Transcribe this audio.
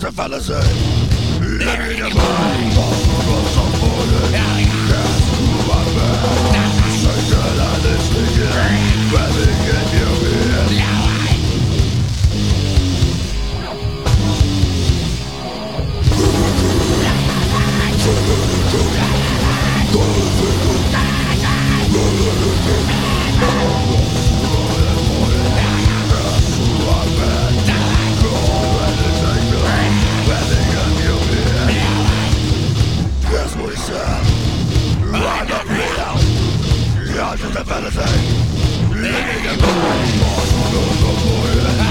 just a fallacy. Living in a mind of supported. Guess who I'm at? Satan and it's begin. Webbing in your ear. Yes, we said, I'm not real. You're just a fantasy. Living in the mind of the